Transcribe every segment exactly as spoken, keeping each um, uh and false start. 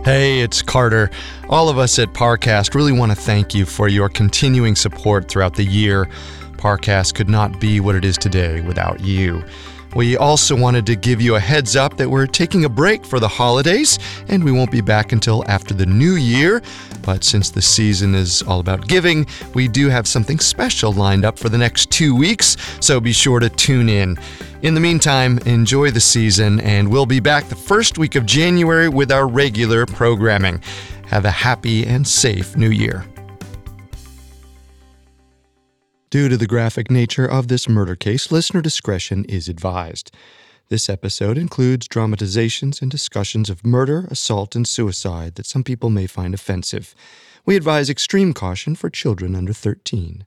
Hey, it's Carter. All of us at Parcast really want to thank you for your continuing support throughout the year. Parcast could not be what it is today without you. We also wanted to give you a heads up that we're taking a break for the holidays, and we won't be back until after the new year. But since the season is all about giving, we do have something special lined up for the next two weeks, so be sure to tune in. In the meantime, enjoy the season, and we'll be back the first week of January with our regular programming. Have a happy and safe new year. Due to the graphic nature of this murder case, listener discretion is advised. This episode includes dramatizations and discussions of murder, assault, and suicide that some people may find offensive. We advise extreme caution for children under thirteen.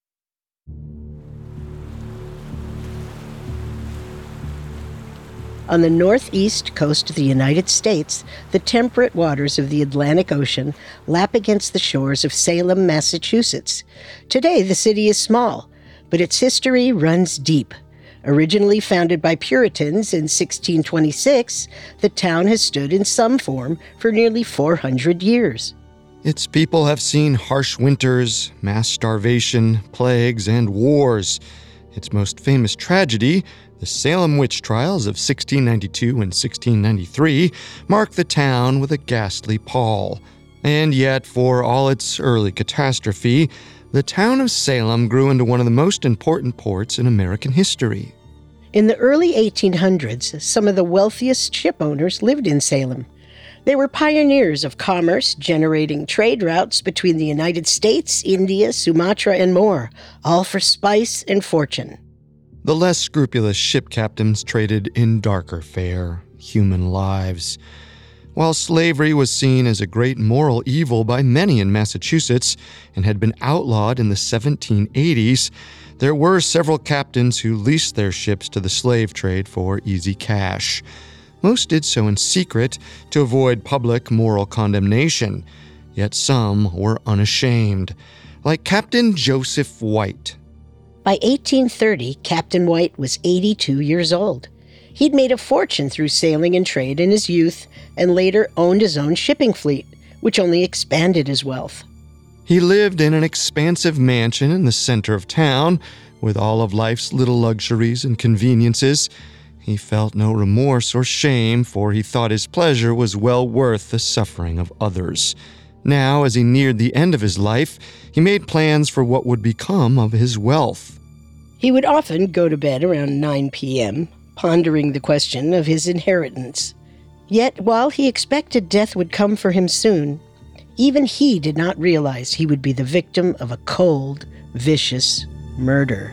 On the northeast coast of the United States, the temperate waters of the Atlantic Ocean lap against the shores of Salem, Massachusetts. Today, the city is small, but its history runs deep. Originally founded by Puritans in sixteen twenty-six, the town has stood in some form for nearly four hundred years. Its people have seen harsh winters, mass starvation, plagues, and wars. Its most famous tragedy, the Salem witch trials of sixteen ninety-two and sixteen ninety-three, mark the town with a ghastly pall. And yet, for all its early catastrophe, the town of Salem grew into one of the most important ports in American history. In the early eighteen hundreds, some of the wealthiest ship owners lived in Salem. They were pioneers of commerce, generating trade routes between the United States, India, Sumatra, and more, all for spice and fortune. The less scrupulous ship captains traded in darker fare, human lives. While slavery was seen as a great moral evil by many in Massachusetts and had been outlawed in the seventeen eighties, there were several captains who leased their ships to the slave trade for easy cash. Most did so in secret to avoid public moral condemnation, yet some were unashamed, like Captain Joseph White. By eighteen thirty, Captain White was eighty-two years old. He'd made a fortune through sailing and trade in his youth and later owned his own shipping fleet, which only expanded his wealth. He lived in an expansive mansion in the center of town, with all of life's little luxuries and conveniences. He felt no remorse or shame, for he thought his pleasure was well worth the suffering of others. Now, as he neared the end of his life, he made plans for what would become of his wealth. He would often go to bed around nine p.m., pondering the question of his inheritance. Yet, while he expected death would come for him soon, even he did not realize he would be the victim of a cold, vicious murder.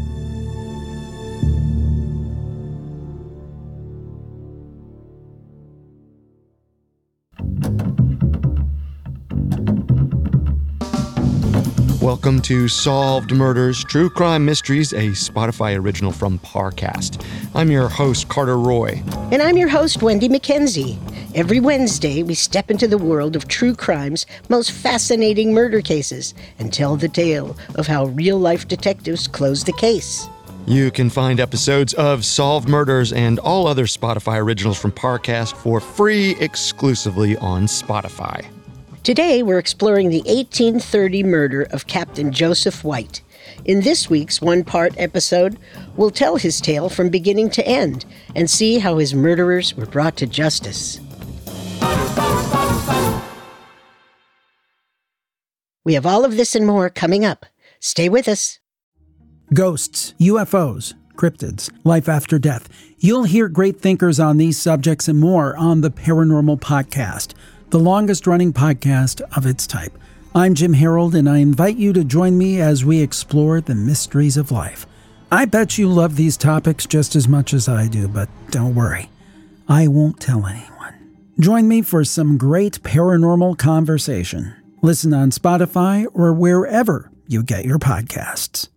Welcome to Solved Murders, True Crime Mysteries, a Spotify original from Parcast. I'm your host, Carter Roy. And I'm your host, Wendy McKenzie. Every Wednesday, we step into the world of true crime's most fascinating murder cases and tell the tale of how real-life detectives close the case. You can find episodes of Solved Murders and all other Spotify originals from Parcast for free exclusively on Spotify. Today, we're exploring the eighteen thirty murder of Captain Joseph White. In this week's one-part episode, we'll tell his tale from beginning to end and see how his murderers were brought to justice. We have all of this and more coming up. Stay with us. Ghosts, U F Os, cryptids, life after death. You'll hear great thinkers on these subjects and more on the Paranormal Podcast, the longest-running podcast of its type. I'm Jim Harold, and I invite you to join me as we explore the mysteries of life. I bet you love these topics just as much as I do, but don't worry. I won't tell anyone. Join me for some great paranormal conversation. Listen on Spotify or wherever you get your podcasts.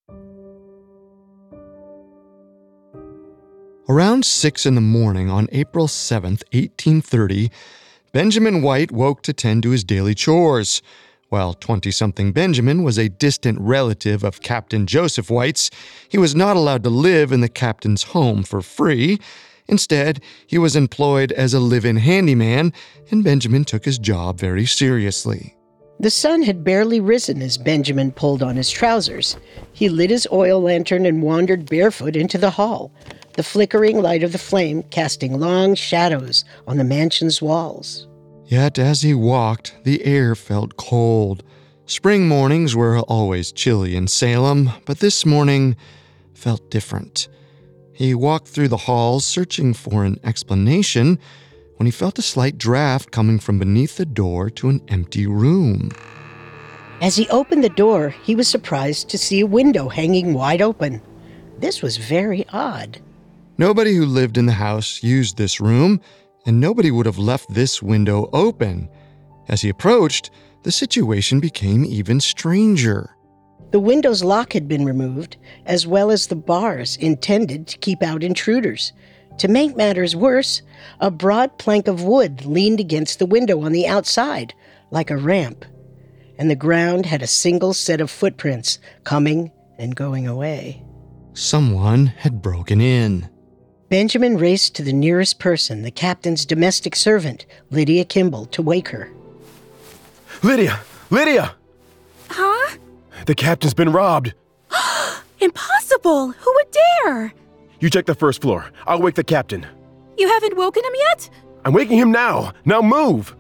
Around six in the morning on April seventh, eighteen thirty, Benjamin White woke to tend to his daily chores. While twenty-something Benjamin was a distant relative of Captain Joseph White's, he was not allowed to live in the captain's home for free. Instead, he was employed as a live-in handyman, and Benjamin took his job very seriously. The sun had barely risen as Benjamin pulled on his trousers. He lit his oil lantern and wandered barefoot into the hall, the flickering light of the flame casting long shadows on the mansion's walls. Yet as he walked, the air felt cold. Spring mornings were always chilly in Salem, but this morning felt different. He walked through the halls searching for an explanation when he felt a slight draft coming from beneath the door to an empty room. As he opened the door, he was surprised to see a window hanging wide open. This was very odd. Nobody who lived in the house used this room, and nobody would have left this window open. As he approached, the situation became even stranger. The window's lock had been removed, as well as the bars intended to keep out intruders. To make matters worse, a broad plank of wood leaned against the window on the outside, like a ramp, and the ground had a single set of footprints coming and going away. Someone had broken in. Benjamin raced to the nearest person, the captain's domestic servant, Lydia Kimball, to wake her. Lydia! Lydia! Huh? The captain's been robbed. Impossible! Who would dare? You check the first floor. I'll wake the captain. You haven't woken him yet? I'm waking him now. Now move!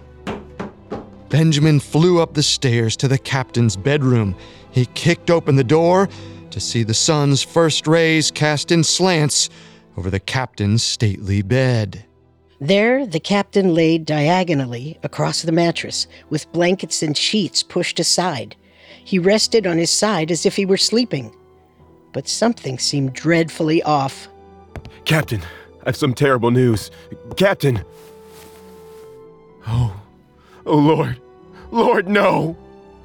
Benjamin flew up the stairs to the captain's bedroom. He kicked open the door to see the sun's first rays cast in slants over the captain's stately bed. There, the captain lay diagonally across the mattress, with blankets and sheets pushed aside. He rested on his side as if he were sleeping. But something seemed dreadfully off. Captain, I have some terrible news. Captain! Oh, oh Lord. Lord, no!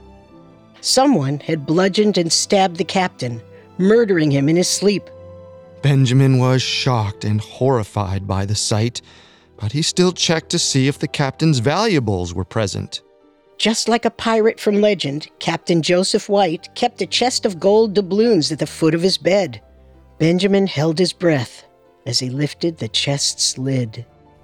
Someone had bludgeoned and stabbed the captain, murdering him in his sleep. Benjamin was shocked and horrified by the sight, but he still checked to see if the captain's valuables were present. Just like a pirate from legend, Captain Joseph White kept a chest of gold doubloons at the foot of his bed. Benjamin held his breath as he lifted the chest's lid,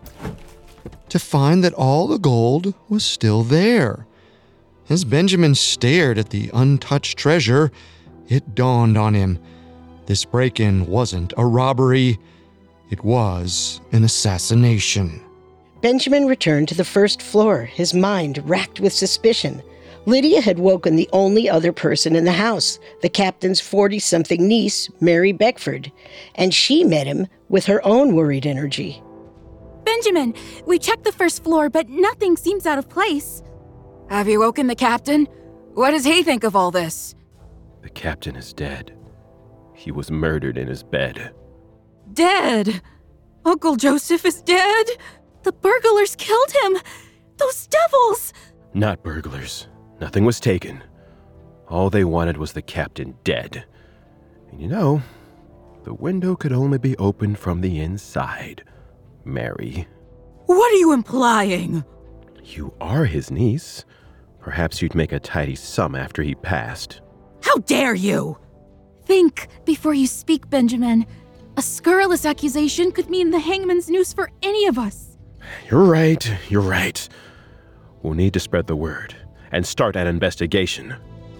to find that all the gold was still there. As Benjamin stared at the untouched treasure, it dawned on him. This break-in wasn't a robbery. It was an assassination. Benjamin returned to the first floor, his mind racked with suspicion. Lydia had woken the only other person in the house, the captain's forty-something niece, Mary Beckford, and she met him with her own worried energy. Benjamin, we checked the first floor, but nothing seems out of place. Have you woken the captain? What does he think of all this? The captain is dead. He was murdered in his bed. Dead? Uncle Joseph is dead? The burglars killed him! Those devils! Not burglars. Nothing was taken. All they wanted was the captain dead. And you know, the window could only be opened from the inside. Mary. What are you implying? You are his niece. Perhaps you'd make a tidy sum after he passed. How dare you! Think before you speak, Benjamin. A scurrilous accusation could mean the hangman's noose for any of us. You're right, you're right. We'll need to spread the word and start an investigation.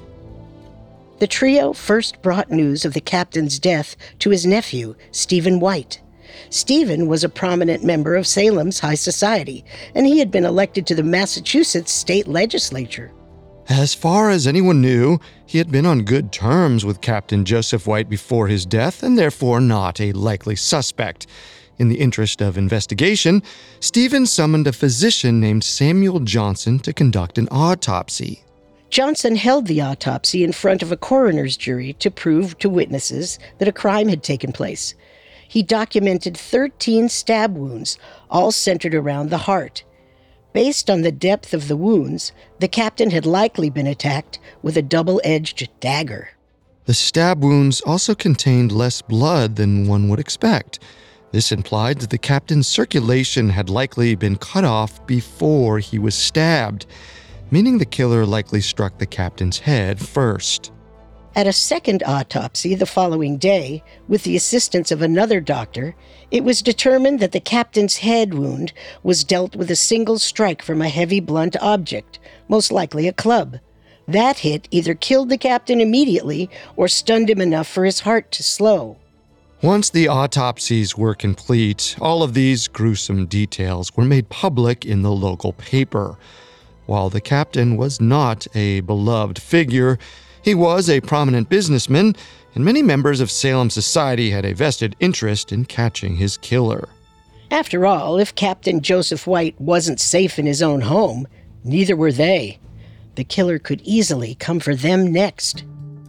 The trio first brought news of the captain's death to his nephew, Stephen White. Stephen was a prominent member of Salem's high society, and he had been elected to the Massachusetts state legislature. As far as anyone knew, he had been on good terms with Captain Joseph White before his death, and therefore not a likely suspect. In the interest of investigation, Stephen summoned a physician named Samuel Johnson to conduct an autopsy. Johnson held the autopsy in front of a coroner's jury to prove to witnesses that a crime had taken place. He documented thirteen stab wounds, all centered around the heart. Based on the depth of the wounds, the captain had likely been attacked with a double-edged dagger. The stab wounds also contained less blood than one would expect. This implied that the captain's circulation had likely been cut off before he was stabbed, meaning the killer likely struck the captain's head first. At a second autopsy the following day, with the assistance of another doctor, it was determined that the captain's head wound was dealt with a single strike from a heavy blunt object, most likely a club. That hit either killed the captain immediately or stunned him enough for his heart to slow. Once the autopsies were complete, all of these gruesome details were made public in the local paper. While the captain was not a beloved figure, he was a prominent businessman, and many members of Salem society had a vested interest in catching his killer. After all, if Captain Joseph White wasn't safe in his own home, neither were they. The killer could easily come for them next.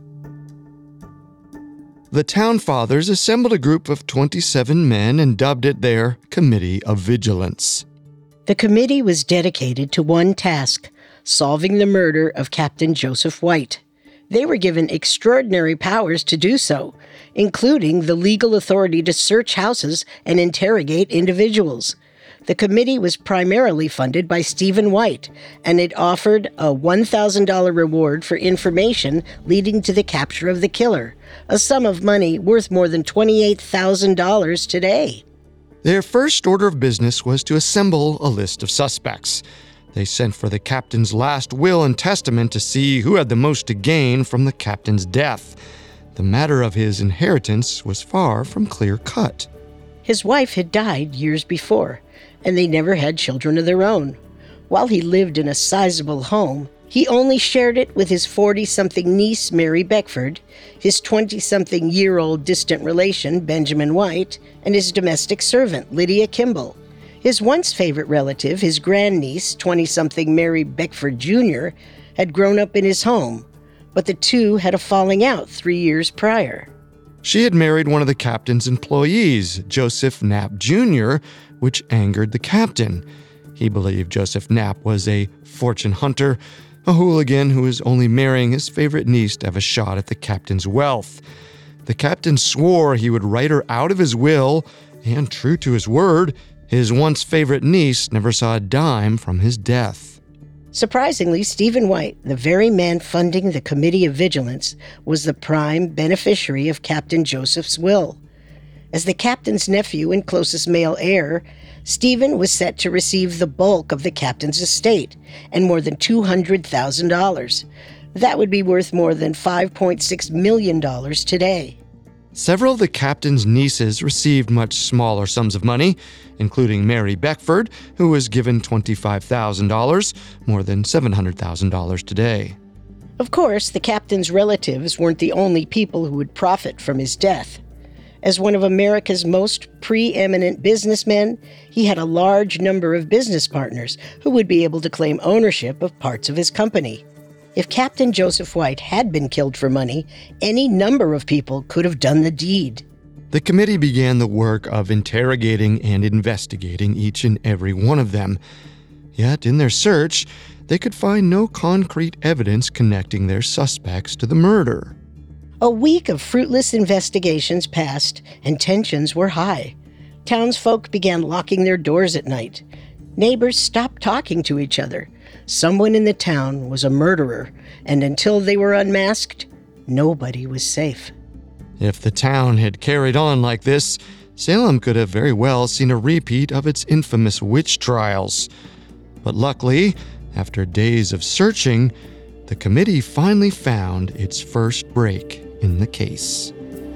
The town fathers assembled a group of twenty-seven men and dubbed it their Committee of Vigilance. The committee was dedicated to one task, solving the murder of Captain Joseph White. They were given extraordinary powers to do so, including the legal authority to search houses and interrogate individuals. The committee was primarily funded by Stephen White, and it offered a one thousand dollars reward for information leading to the capture of the killer, a sum of money worth more than twenty-eight thousand dollars today. Their first order of business was to assemble a list of suspects. They sent for the captain's last will and testament to see who had the most to gain from the captain's death. The matter of his inheritance was far from clear-cut. His wife had died years before, and they never had children of their own. While he lived in a sizable home, he only shared it with his forty-something niece, Mary Beckford, his twenty-something-year-old distant relation, Benjamin White, and his domestic servant, Lydia Kimball. His once favorite relative, his grandniece, twenty-something Mary Beckford Junior, had grown up in his home, but the two had a falling out three years prior. She had married one of the captain's employees, Joseph Knapp Junior, which angered the captain. He believed Joseph Knapp was a fortune hunter, a hooligan who was only marrying his favorite niece to have a shot at the captain's wealth. The captain swore he would write her out of his will, and true to his word, his once favorite niece never saw a dime from his death. Surprisingly, Stephen White, the very man funding the Committee of Vigilance, was the prime beneficiary of Captain Joseph's will. As the captain's nephew and closest male heir, Stephen was set to receive the bulk of the captain's estate and more than two hundred thousand dollars. That would be worth more than five point six million dollars today. Several of the captain's nieces received much smaller sums of money, including Mary Beckford, who was given twenty-five thousand dollars, more than seven hundred thousand dollars today. Of course, the captain's relatives weren't the only people who would profit from his death. As one of America's most preeminent businessmen, he had a large number of business partners who would be able to claim ownership of parts of his company. If Captain Joseph White had been killed for money, any number of people could have done the deed. The committee began the work of interrogating and investigating each and every one of them. Yet, in their search, they could find no concrete evidence connecting their suspects to the murder. A week of fruitless investigations passed, and tensions were high. Townsfolk began locking their doors at night. Neighbors stopped talking to each other. Someone in the town was a murderer, and until they were unmasked, nobody was safe. If the town had carried on like this, Salem could have very well seen a repeat of its infamous witch trials. But luckily, after days of searching, the committee finally found its first break in the case.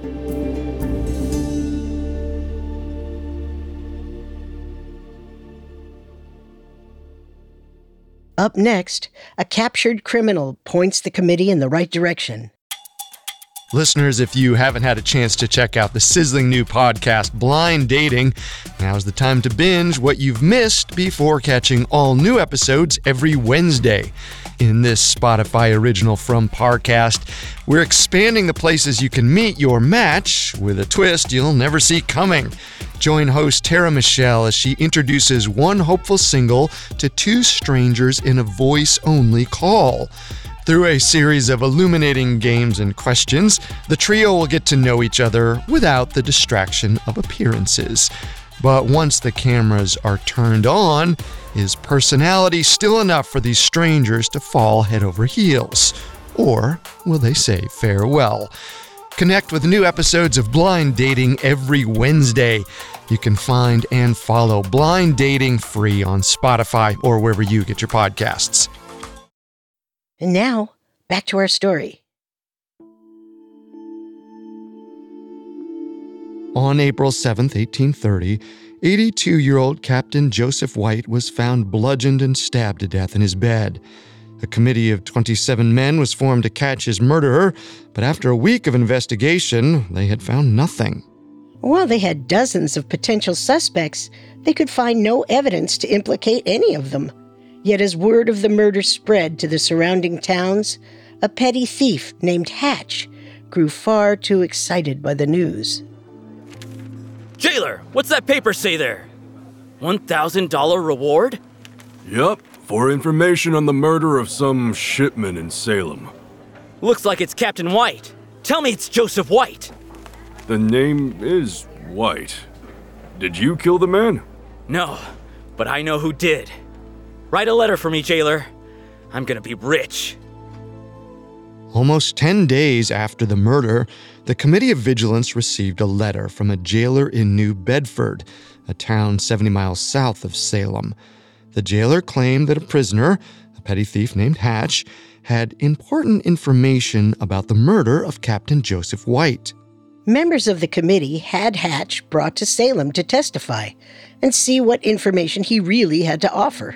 Up next, a captured criminal points the committee in the right direction. Listeners, if you haven't had a chance to check out the sizzling new podcast, Blind Dating, now's the time to binge what you've missed before catching all new episodes every Wednesday. In this Spotify original from Parcast, we're expanding the places you can meet your match with a twist you'll never see coming. Join host Tara Michelle as she introduces one hopeful single to two strangers in a voice-only call. Through a series of illuminating games and questions, the trio will get to know each other without the distraction of appearances. But once the cameras are turned on, is personality still enough for these strangers to fall head over heels? Or will they say farewell? Connect with new episodes of Blind Dating every Wednesday. You can find and follow Blind Dating free on Spotify or wherever you get your podcasts. And now, back to our story. On April seventh, eighteen thirty, eighty-two-year-old Captain Joseph White was found bludgeoned and stabbed to death in his bed. A committee of twenty-seven men was formed to catch his murderer, but after a week of investigation, they had found nothing. While they had dozens of potential suspects, they could find no evidence to implicate any of them. Yet as word of the murder spread to the surrounding towns, a petty thief named Hatch grew far too excited by the news. Jailer, what's that paper say there? one thousand dollars reward? Yup, for information on the murder of some shipman in Salem. Looks like it's Captain White. Tell me it's Joseph White. The name is White. Did you kill the man? No, but I know who did. Write a letter for me, Jailer. I'm gonna be rich. Almost ten days after the murder, the Committee of Vigilance received a letter from a jailer in New Bedford, a town seventy miles south of Salem. The jailer claimed that a prisoner, a petty thief named Hatch, had important information about the murder of Captain Joseph White. Members of the committee had Hatch brought to Salem to testify and see what information he really had to offer.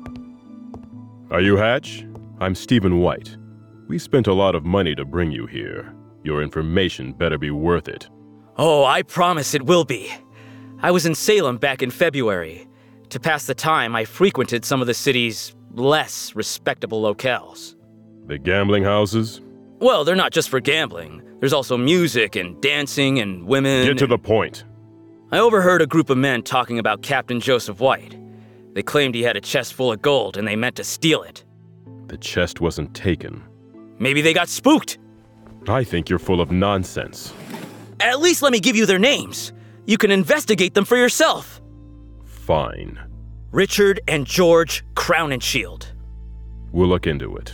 Are you Hatch? I'm Stephen White. We spent a lot of money to bring you here. Your information better be worth it. Oh, I promise it will be. I was in Salem back in February. To pass the time, I frequented some of the city's less respectable locales. The gambling houses? Well, they're not just for gambling. There's also music and dancing and women. Get to the point. I overheard a group of men talking about Captain Joseph White. They claimed he had a chest full of gold and they meant to steal it. The chest wasn't taken. Maybe they got spooked. I think you're full of nonsense. At least let me give you their names. You can investigate them for yourself. Fine. Richard and George Crowninshield. We'll look into it.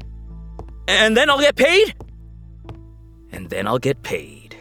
And then I'll get paid? And then I'll get paid.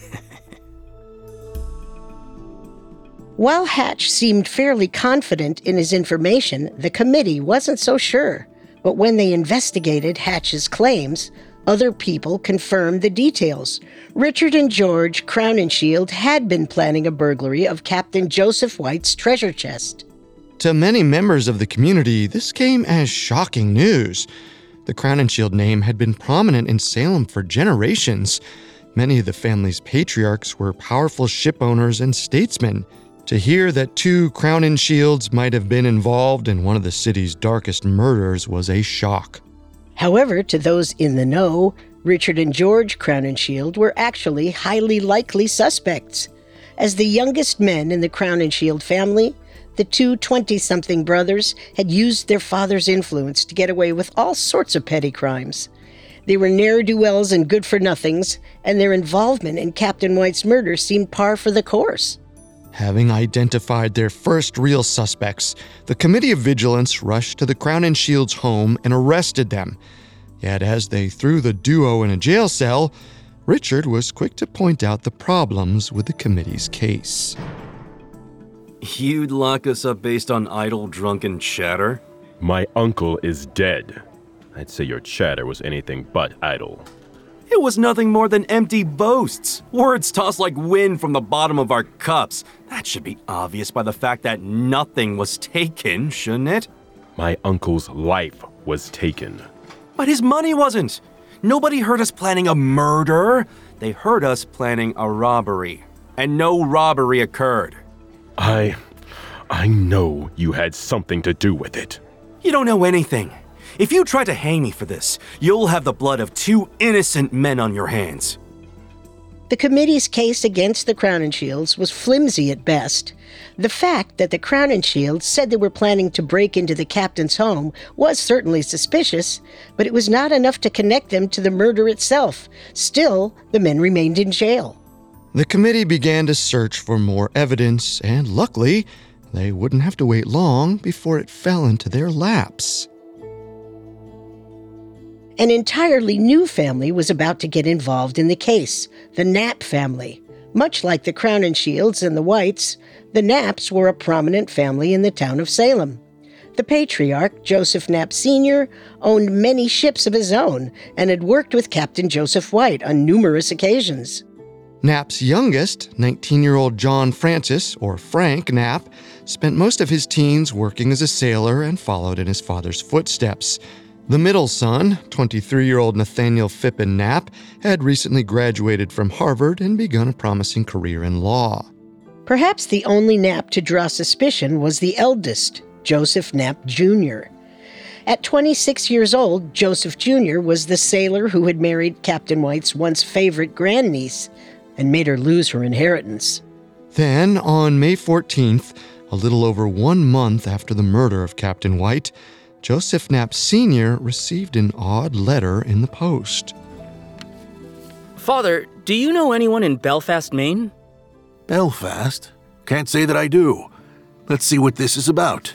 While Hatch seemed fairly confident in his information, the committee wasn't so sure. But when they investigated Hatch's claims, other people confirmed the details. Richard and George Crowninshield had been planning a burglary of Captain Joseph White's treasure chest. To many members of the community, this came as shocking news. The Crowninshield name had been prominent in Salem for generations. Many of the family's patriarchs were powerful ship owners and statesmen. To hear that two Crowninshields might have been involved in one of the city's darkest murders was a shock. However, to those in the know, Richard and George Crowninshield were actually highly likely suspects. As the youngest men in the Crowninshield family, the two twenty-something brothers had used their father's influence to get away with all sorts of petty crimes. They were ne'er-do-wells and good-for-nothings, and their involvement in Captain White's murder seemed par for the course. Having identified their first real suspects, the Committee of Vigilance rushed to the Crowningshield's home and arrested them. Yet as they threw the duo in a jail cell, Richard was quick to point out the problems with the committee's case. You'd lock us up based on idle, drunken chatter? My uncle is dead. I'd say your chatter was anything but idle. It was nothing more than empty boasts. Words tossed like wind from the bottom of our cups. That should be obvious by the fact that nothing was taken, shouldn't it? My uncle's life was taken. But his money wasn't. Nobody heard us planning a murder. They heard us planning a robbery. And no robbery occurred. I... I know you had something to do with it. You don't know anything. If you try to hang me for this, you'll have the blood of two innocent men on your hands. The committee's case against the Crowninshields was flimsy at best. The fact that the Crowninshields said they were planning to break into the captain's home was certainly suspicious, but it was not enough to connect them to the murder itself. Still, the men remained in jail. The committee began to search for more evidence, and luckily, they wouldn't have to wait long before it fell into their laps. An entirely new family was about to get involved in the case, the Knapp family. Much like the Crowninshields and the Whites, the Knapps were a prominent family in the town of Salem. The patriarch, Joseph Knapp Senior, owned many ships of his own and had worked with Captain Joseph White on numerous occasions. Knapp's youngest, nineteen-year-old John Francis, or Frank Knapp, spent most of his teens working as a sailor and followed in his father's footsteps. The middle son, twenty-three-year-old Nathaniel Phippen Knapp, had recently graduated from Harvard and begun a promising career in law. Perhaps the only Knapp to draw suspicion was the eldest, Joseph Knapp Junior At twenty-six years old, Joseph Junior was the sailor who had married Captain White's once favorite grandniece and made her lose her inheritance. Then, on May fourteenth, a little over one month after the murder of Captain White, Joseph Knapp Senior received an odd letter in the post. Father, do you know anyone in Belfast, Maine? Belfast? Can't say that I do. Let's see what this is about.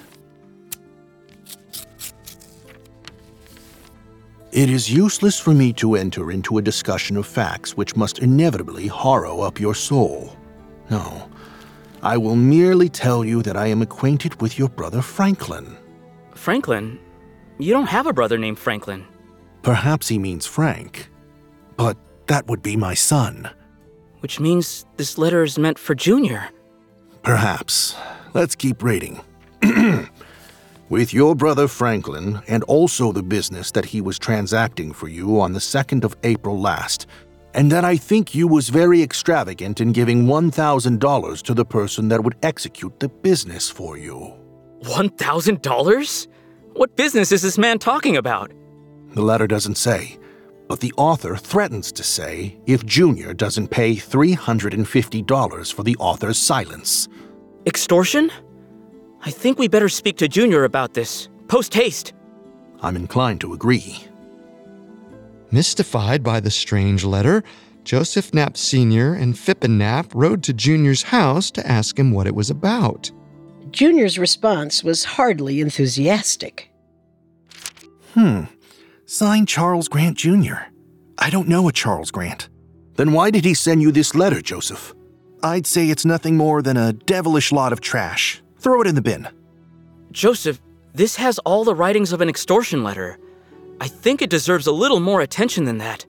It is useless for me to enter into a discussion of facts which must inevitably harrow up your soul. No, I will merely tell you that I am acquainted with your brother Franklin. Franklin? You don't have a brother named Franklin. Perhaps he means Frank, but that would be my son. Which means this letter is meant for Junior. Perhaps. Let's keep reading. With your brother Franklin, and also the business that he was transacting for you on the second of April last, and that I think you was very extravagant in giving one thousand dollars to the person that would execute the business for you. one thousand dollars? What business is this man talking about? The letter doesn't say, but the author threatens to say if Junior doesn't pay three hundred fifty dollars for the author's silence. Extortion? I think we better speak to Junior about this, post-haste. I'm inclined to agree. Mystified by the strange letter, Joseph Knapp Senior and Phippen Knapp rode to Junior's house to ask him what it was about. Junior's response was hardly enthusiastic. Hmm. Signed Charles Grant Junior I don't know a Charles Grant. Then why did he send you this letter, Joseph? I'd say it's nothing more than a devilish lot of trash. Throw it in the bin. Joseph, this has all the writings of an extortion letter. I think it deserves a little more attention than that.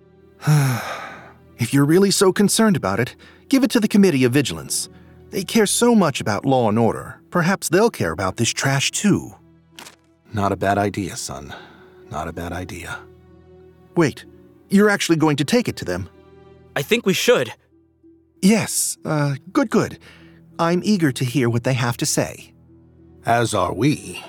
If you're really so concerned about it, give it to the Committee of Vigilance. They care so much about law and order. Perhaps they'll care about this trash too. Not a bad idea, son. Not a bad idea. Wait, you're actually going to take it to them? I think we should. Yes, uh, good, good. I'm eager to hear what they have to say. As are we.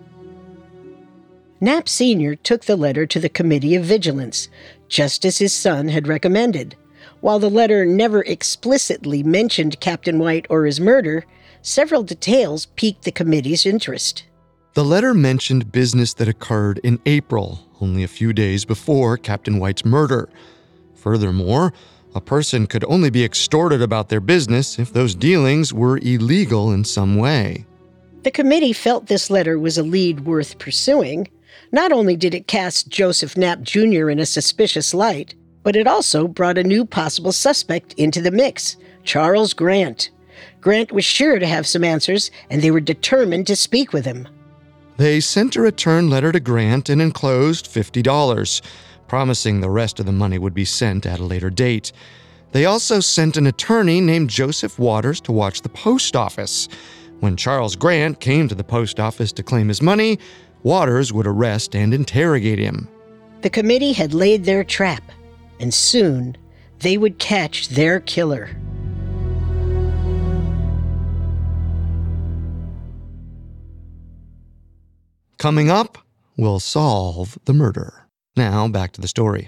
Knapp Senior took the letter to the Committee of Vigilance, just as his son had recommended. While the letter never explicitly mentioned Captain White or his murder, several details piqued the committee's interest. The letter mentioned business that occurred in April, only a few days before Captain White's murder. Furthermore, a person could only be extorted about their business if those dealings were illegal in some way. The committee felt this letter was a lead worth pursuing. Not only did it cast Joseph Knapp Junior in a suspicious light, but it also brought a new possible suspect into the mix, Charles Grant. Grant was sure to have some answers, and they were determined to speak with him. They sent a return letter to Grant and enclosed fifty dollars, promising the rest of the money would be sent at a later date. They also sent an attorney named Joseph Waters to watch the post office. When Charles Grant came to the post office to claim his money, Waters would arrest and interrogate him. The committee had laid their trap, and soon they would catch their killer. Coming up, we'll solve the murder. Now, back to the story.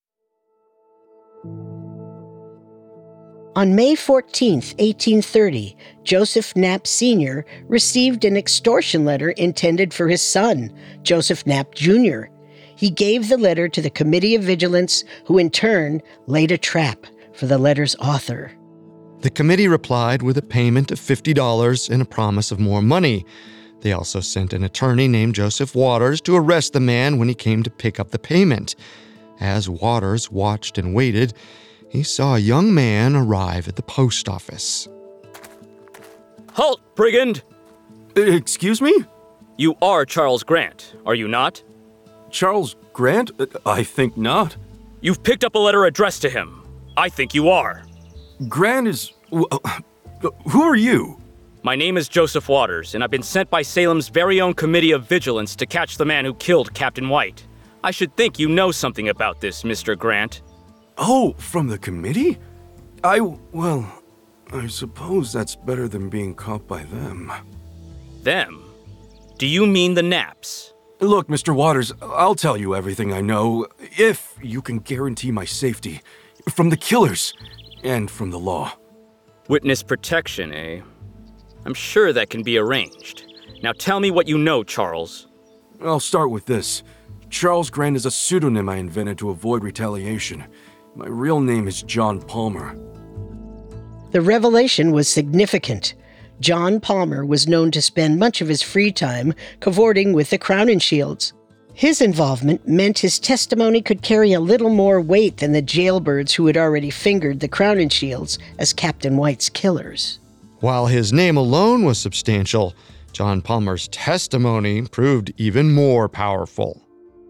On May fourteenth, eighteen thirty, Joseph Knapp Senior received an extortion letter intended for his son, Joseph Knapp Junior He gave the letter to the Committee of Vigilance, who in turn laid a trap for the letter's author. The committee replied with a payment of fifty dollars and a promise of more money. They also sent an attorney named Joseph Waters to arrest the man when he came to pick up the payment. As Waters watched and waited, he saw a young man arrive at the post office. Halt, brigand! Excuse me? You are Charles Grant, are you not? Charles Grant? I think not. You've picked up a letter addressed to him. I think you are. Grant is... Who are you? My name is Joseph Waters, and I've been sent by Salem's very own Committee of Vigilance to catch the man who killed Captain White. I should think you know something about this, Mister Grant. Oh, from the committee? I... well, I suppose that's better than being caught by them. Them? Do you mean the Naps? Look, Mister Waters, I'll tell you everything I know, if you can guarantee my safety. From the killers, and from the law. Witness protection, eh? I'm sure that can be arranged. Now tell me what you know, Charles. I'll start with this. Charles Grant is a pseudonym I invented to avoid retaliation. My real name is John Palmer. The revelation was significant. John Palmer was known to spend much of his free time cavorting with the Crowninshields. His involvement meant his testimony could carry a little more weight than the jailbirds who had already fingered the Crowninshields as Captain White's killers. While his name alone was substantial, John Palmer's testimony proved even more powerful.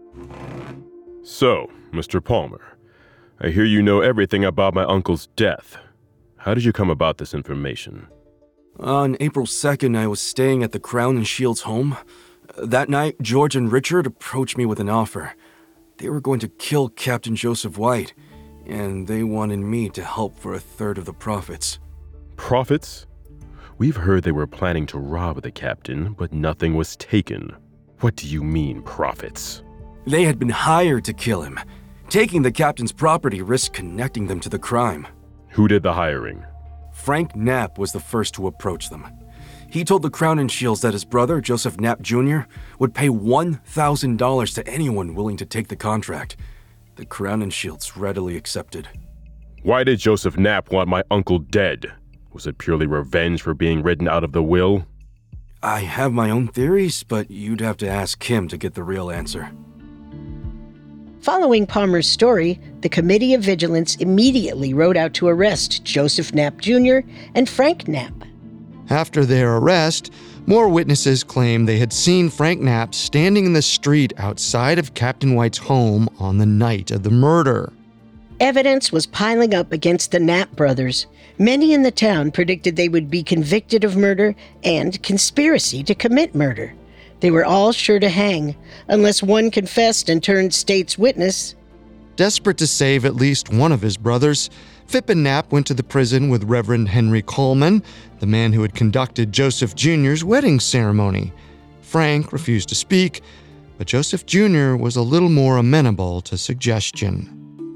So, Mister Palmer, I hear you know everything about my uncle's death. How did you come about this information? On April second, I was staying at the Crowninshields' home. That night, George and Richard approached me with an offer. They were going to kill Captain Joseph White, and they wanted me to help for a third of the profits. Profits? We've heard they were planning to rob the captain, but nothing was taken. What do you mean, profits? They had been hired to kill him. Taking the captain's property risked connecting them to the crime. Who did the hiring? Frank Knapp was the first to approach them. He told the Crowninshields that his brother, Joseph Knapp Junior, would pay one thousand dollars to anyone willing to take the contract. The Crowninshields readily accepted. Why did Joseph Knapp want my uncle dead? Was it purely revenge for being written out of the will? I have my own theories, but you'd have to ask him to get the real answer. Following Palmer's story, the Committee of Vigilance immediately rode out to arrest Joseph Knapp Junior and Frank Knapp. After their arrest, more witnesses claimed they had seen Frank Knapp standing in the street outside of Captain White's home on the night of the murder. Evidence was piling up against the Knapp brothers. Many in the town predicted they would be convicted of murder and conspiracy to commit murder. They were all sure to hang, unless one confessed and turned state's witness. Desperate to save at least one of his brothers, Phippen Knapp went to the prison with Reverend Henry Coleman, the man who had conducted Joseph Junior's wedding ceremony. Frank refused to speak, but Joseph Junior was a little more amenable to suggestion.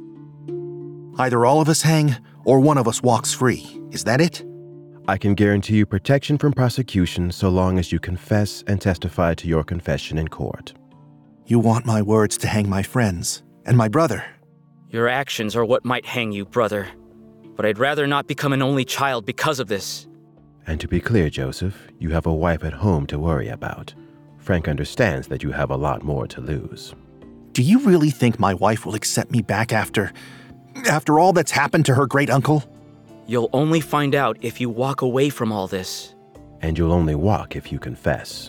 Either all of us hang, or one of us walks free. Is that it? I can guarantee you protection from prosecution so long as you confess and testify to your confession in court. You want my words to hang my friends and my brother? Your actions are what might hang you, brother. But I'd rather not become an only child because of this. And to be clear, Joseph, you have a wife at home to worry about. Frank understands that you have a lot more to lose. Do you really think my wife will accept me back after... after all that's happened to her great-uncle? You'll only find out if you walk away from all this. And you'll only walk if you confess.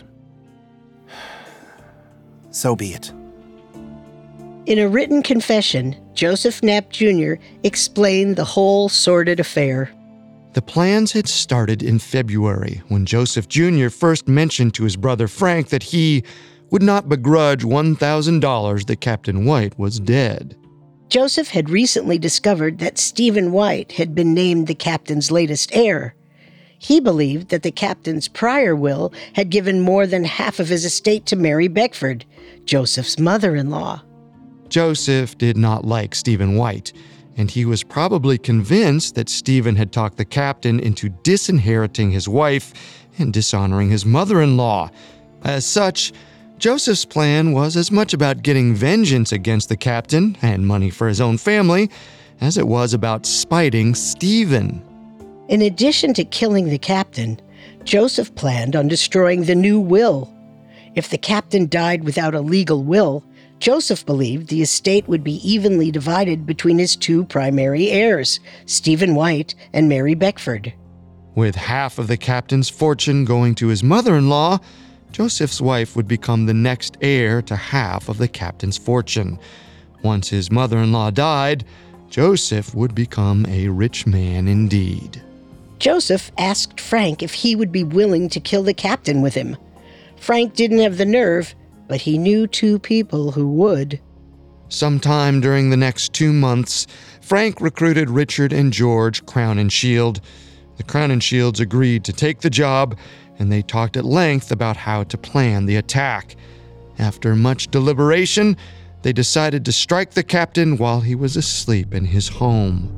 So be it. In a written confession, Joseph Knapp Junior explained the whole sordid affair. The plans had started in February when Joseph Junior first mentioned to his brother Frank that he would not begrudge one thousand dollars that Captain White was dead. Joseph had recently discovered that Stephen White had been named the captain's latest heir. He believed that the captain's prior will had given more than half of his estate to Mary Beckford, Joseph's mother-in-law. Joseph did not like Stephen White, and he was probably convinced that Stephen had talked the captain into disinheriting his wife and dishonoring his mother-in-law. As such, Joseph's plan was as much about getting vengeance against the captain and money for his own family as it was about spiting Stephen. In addition to killing the captain, Joseph planned on destroying the new will. If the captain died without a legal will, Joseph believed the estate would be evenly divided between his two primary heirs, Stephen White and Mary Beckford. With half of the captain's fortune going to his mother-in-law, Joseph's wife would become the next heir to half of the captain's fortune. Once his mother-in-law died, Joseph would become a rich man indeed. Joseph asked Frank if he would be willing to kill the captain with him. Frank didn't have the nerve, but he knew two people who would. Sometime during the next two months, Frank recruited Richard and George Crown and Shield. The Crown and Shields agreed to take the job, and they talked at length about how to plan the attack. After much deliberation, they decided to strike the captain while he was asleep in his home.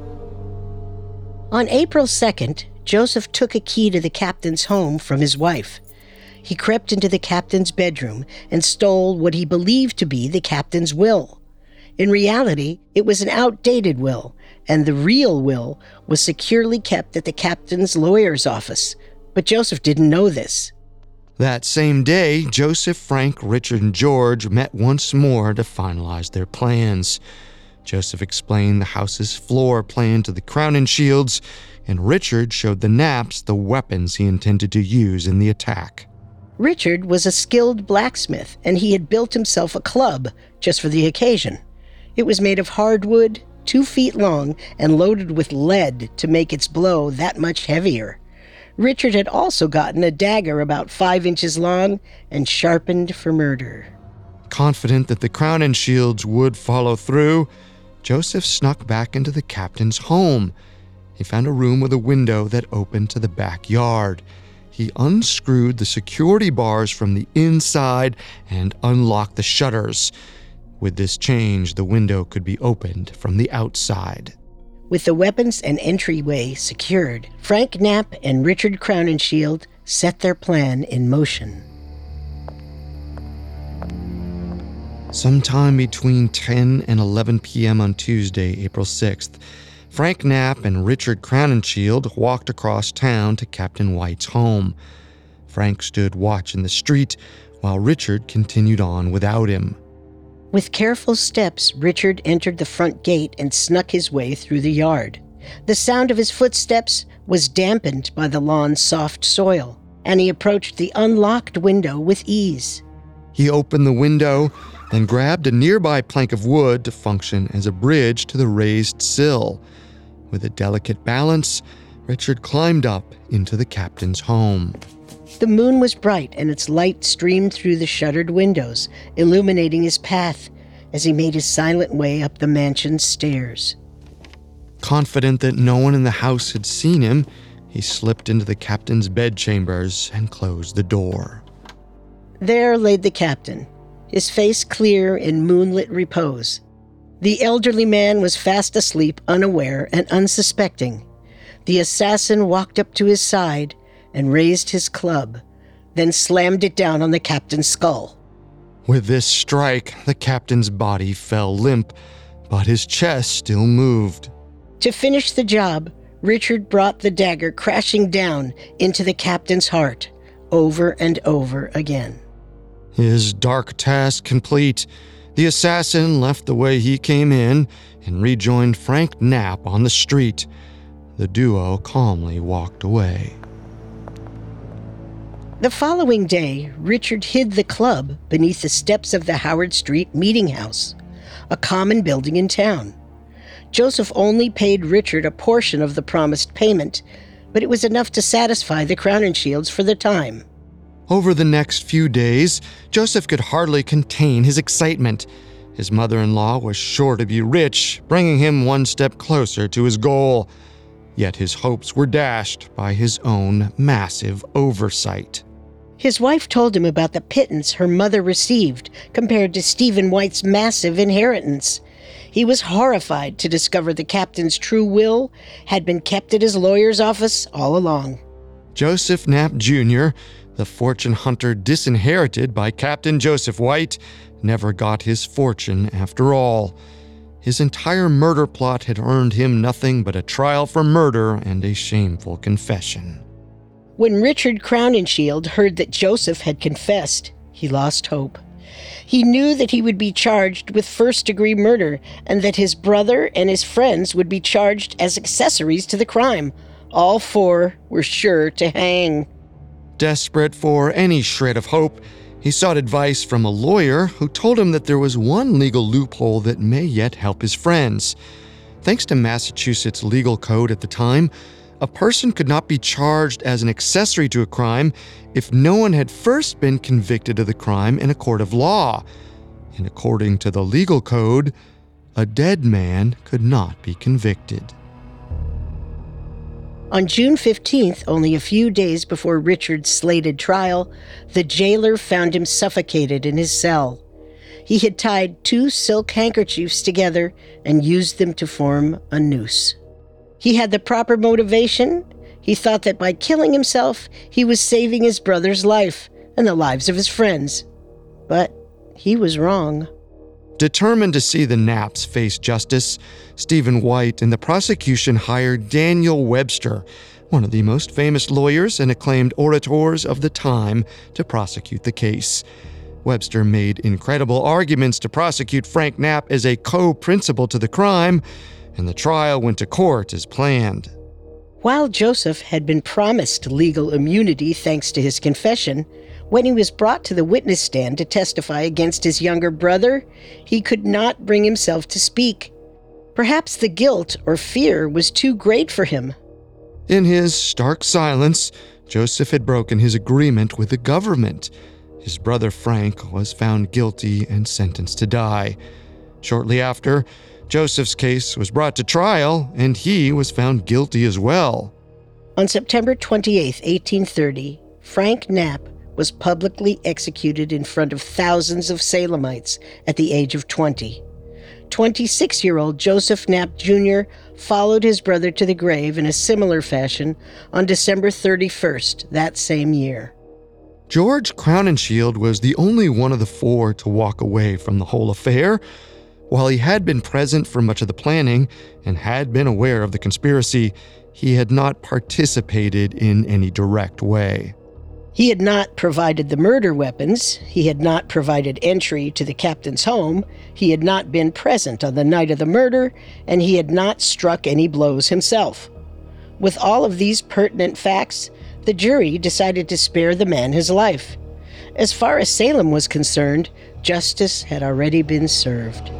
On April second, Joseph took a key to the captain's home from his wife. He crept into the captain's bedroom and stole what he believed to be the captain's will. In reality, it was an outdated will, and the real will was securely kept at the captain's lawyer's office. But Joseph didn't know this. That same day, Joseph, Frank, Richard, and George met once more to finalize their plans. Joseph explained the house's floor plan to the Crown and Shields, and Richard showed the Knapps the weapons he intended to use in the attack. Richard was a skilled blacksmith, and he had built himself a club just for the occasion. It was made of hardwood, two feet long, and loaded with lead to make its blow that much heavier. Richard had also gotten a dagger about five inches long and sharpened for murder. Confident that the Crown and Shields would follow through, Joseph snuck back into the captain's home. He found a room with a window that opened to the backyard. He unscrewed the security bars from the inside and unlocked the shutters. With this change, the window could be opened from the outside. With the weapons and entryway secured, Frank Knapp and Richard Crown and Shield set their plan in motion. Sometime between ten and eleven p.m. on Tuesday, April sixth, Frank Knapp and Richard Crown and Shield walked across town to Captain White's home. Frank stood watch in the street while Richard continued on without him. With careful steps, Richard entered the front gate and snuck his way through the yard. The sound of his footsteps was dampened by the lawn's soft soil, and he approached the unlocked window with ease. He opened the window, then grabbed a nearby plank of wood to function as a bridge to the raised sill. With a delicate balance, Richard climbed up into the captain's home. The moon was bright, and its light streamed through the shuttered windows, illuminating his path as he made his silent way up the mansion's stairs. Confident that no one in the house had seen him, he slipped into the captain's bedchambers and closed the door. There lay the captain, his face clear in moonlit repose. The elderly man was fast asleep, unaware and unsuspecting. The assassin walked up to his side and raised his club, then slammed it down on the captain's skull. With this strike, the captain's body fell limp, but his chest still moved. To finish the job, Richard brought the dagger crashing down into the captain's heart, over and over again. His dark task complete, the assassin left the way he came in and rejoined Frank Knapp on the street. The duo calmly walked away. The following day, Richard hid the club beneath the steps of the Howard Street Meeting House, a common building in town. Joseph only paid Richard a portion of the promised payment, but it was enough to satisfy the Crown and Shields for the time. Over the next few days, Joseph could hardly contain his excitement. His mother-in-law was sure to be rich, bringing him one step closer to his goal. Yet his hopes were dashed by his own massive oversight. His wife told him about the pittance her mother received compared to Stephen White's massive inheritance. He was horrified to discover the captain's true will had been kept at his lawyer's office all along. Joseph Knapp Junior, the fortune hunter disinherited by Captain Joseph White, never got his fortune after all. His entire murder plot had earned him nothing but a trial for murder and a shameful confession. When Richard Crowninshield heard that Joseph had confessed, he lost hope. He knew that he would be charged with first-degree murder and that his brother and his friends would be charged as accessories to the crime. All four were sure to hang. Desperate for any shred of hope, he sought advice from a lawyer who told him that there was one legal loophole that may yet help his friends. Thanks to Massachusetts legal code at the time, a person could not be charged as an accessory to a crime if no one had first been convicted of the crime in a court of law. And according to the legal code, a dead man could not be convicted. On June fifteenth, only a few days before Richard's slated trial, the jailer found him suffocated in his cell. He had tied two silk handkerchiefs together and used them to form a noose. He had the proper motivation. He thought that by killing himself, he was saving his brother's life and the lives of his friends. But he was wrong. Determined to see the Knapps face justice, Stephen White and the prosecution hired Daniel Webster, one of the most famous lawyers and acclaimed orators of the time, to prosecute the case. Webster made incredible arguments to prosecute Frank Knapp as a co-principal to the crime, and the trial went to court as planned. While Joseph had been promised legal immunity thanks to his confession, when he was brought to the witness stand to testify against his younger brother, he could not bring himself to speak. Perhaps the guilt or fear was too great for him. In his stark silence, Joseph had broken his agreement with the government. His brother Frank was found guilty and sentenced to die. Shortly after, Joseph's case was brought to trial, and he was found guilty as well. On September twenty-eighth, eighteen thirty, Frank Knapp was publicly executed in front of thousands of Salemites at the age of twenty. twenty-six-year-old Joseph Knapp Junior followed his brother to the grave in a similar fashion on December thirty-first that same year. George Crowninshield was the only one of the four to walk away from the whole affair. While he had been present for much of the planning and had been aware of the conspiracy, he had not participated in any direct way. He had not provided the murder weapons, he had not provided entry to the captain's home, he had not been present on the night of the murder, and he had not struck any blows himself. With all of these pertinent facts, the jury decided to spare the man his life. As far as Salem was concerned, justice had already been served.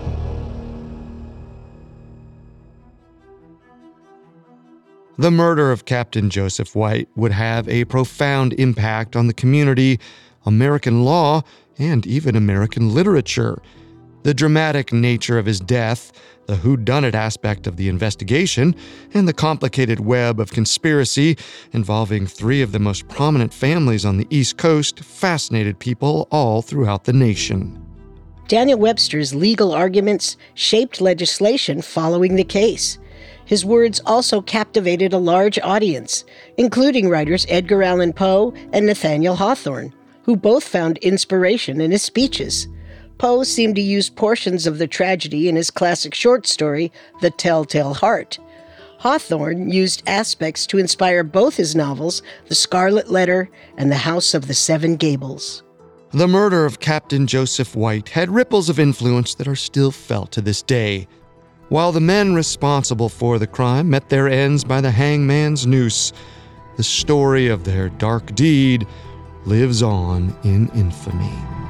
The murder of Captain Joseph White would have a profound impact on the community, American law, and even American literature. The dramatic nature of his death, the whodunit aspect of the investigation, and the complicated web of conspiracy involving three of the most prominent families on the East Coast fascinated people all throughout the nation. Daniel Webster's legal arguments shaped legislation following the case. His words also captivated a large audience, including writers Edgar Allan Poe and Nathaniel Hawthorne, who both found inspiration in his speeches. Poe seemed to use portions of the tragedy in his classic short story, The Telltale Heart. Hawthorne used aspects to inspire both his novels, The Scarlet Letter and The House of the Seven Gables. The murder of Captain Joseph White had ripples of influence that are still felt to this day. While the men responsible for the crime met their ends by the hangman's noose, the story of their dark deed lives on in infamy.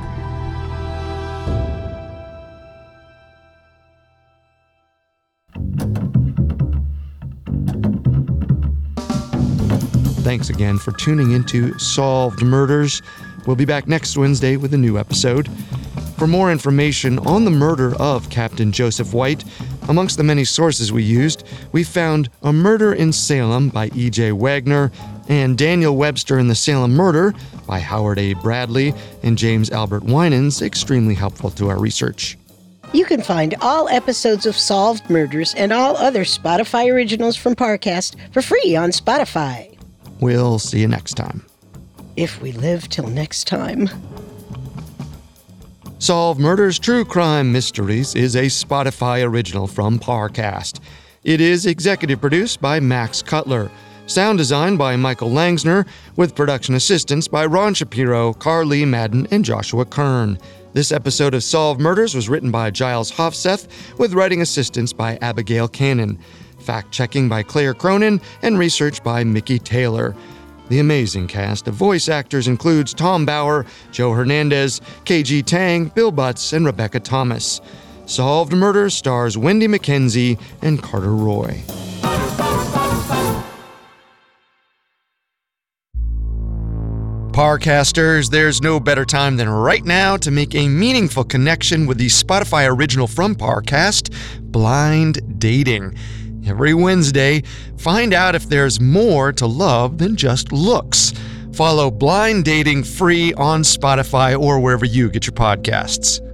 Thanks again for tuning into Solved Murders. We'll be back next Wednesday with a new episode. For more information on the murder of Captain Joseph White, amongst the many sources we used, we found A Murder in Salem by E J Wagner and Daniel Webster and the Salem Murder by Howard A. Bradley and James Albert Winans extremely helpful to our research. You can find all episodes of Solved Murders and all other Spotify originals from Parcast for free on Spotify. We'll see you next time. If we live till next time. Solve Murders True Crime Mysteries is a Spotify original from Parcast. It is executive produced by Max Cutler. Sound design by Michael Langsner, with production assistance by Ron Shapiro, Carly Madden, and Joshua Kern. This episode of Solved Murders was written by Giles Hofseth, with writing assistance by Abigail Cannon, fact-checking by Claire Cronin, and research by Mickey Taylor. The amazing cast of voice actors includes Tom Bauer, Joe Hernandez, K G Tang, Bill Butts, and Rebecca Thomas. Solved Murders stars Wendy McKenzie and Carter Roy. Parcasters, there's no better time than right now to make a meaningful connection with the Spotify original from Parcast, Blind Dating. Every Wednesday, find out if there's more to love than just looks. Follow Blind Dating free on Spotify or wherever you get your podcasts.